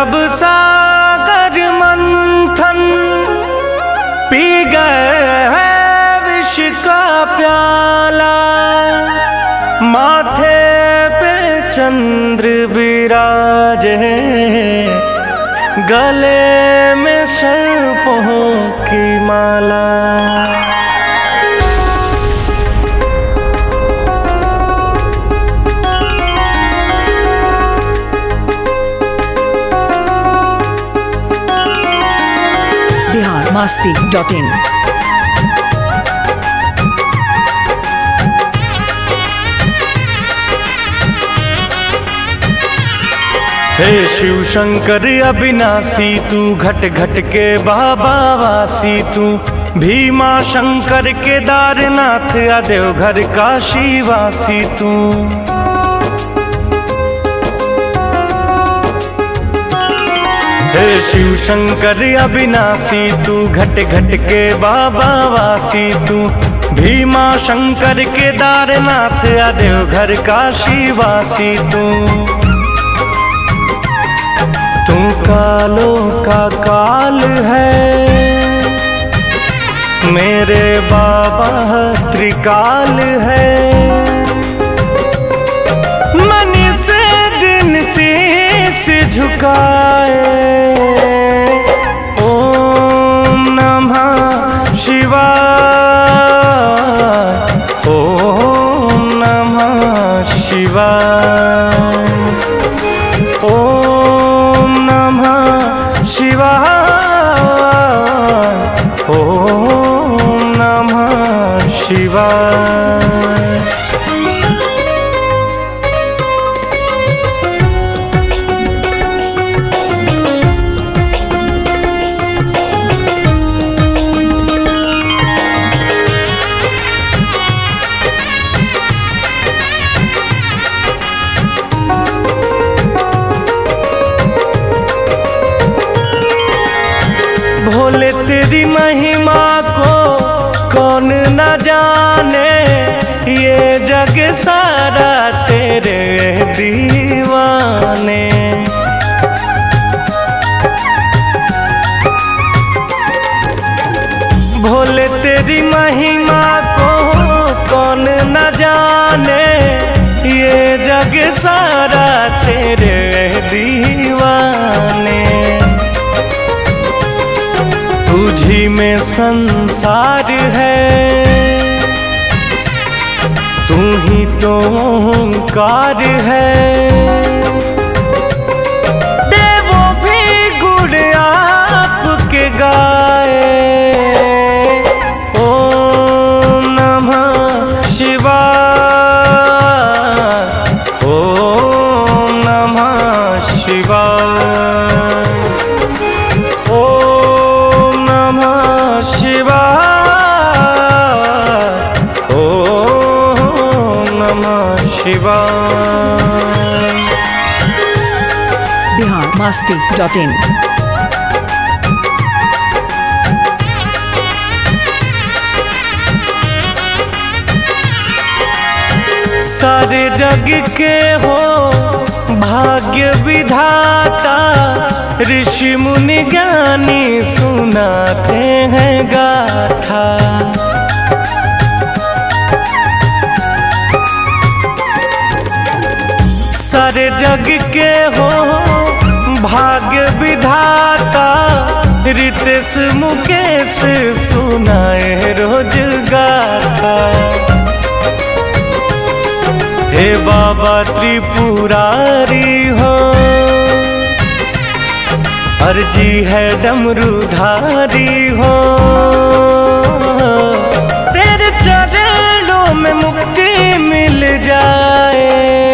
जब सागर मंथन पी गए विष का प्याला, माथे पे चंद्र विराजे, गले में सर्पों की माला। biharmasti.in। हे शिव शंकर अविनाशी तू, घट घट के बाबा वासी तू, भीमा शंकर केदारनाथ देवघर काशी वासी तू। हे शिव शंकर अविनाशी तू, घट घट के बाबा वासी तू, भीमा शंकर केदारनाथ देवघर काशी वासी तू। तू कालों का काल है, मेरे बाबा त्रिकाल है। मन से दिन शीश झुकाए, ओम नमः शिवाय, ओम नमः शिवाय, ओम नमः शिवाय, ओम नमः शिवाय। भोले तेरी महिमा को कौन न जाने, ये जग सारा तेरे दीवाने। भोले तेरी महिमा को कौन न जाने, ये जग सारा तेरे दीवाने। तुझी में संसार है, तू ही तो ओंकार है। देवों भी गुण आपके गाए, ओम नमः शिवाय, ओम नमः शिवाय, biharmasti.in। सारे जग के हो भाग्य विधाता, ऋषि मुनि ज्ञानी सुनाते हैं गाथा। सारे जग के हो भाग्य विधाता, रितेश मुकेश सुनाए रोज गाथा। हे बाबा त्रिपुरारी हो, अर्जी है डमरूधारी हो। तेरे चरणों में मुक्ति मिल जाए,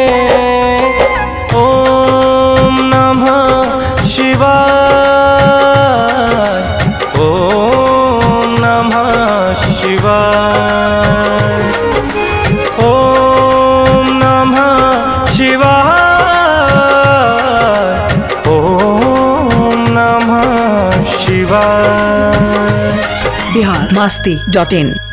ओम नमः शिवाय, ओम नमः शिवाय, ओम नमः शिवाय, ओम नमः शिवाय। biharmasti.in।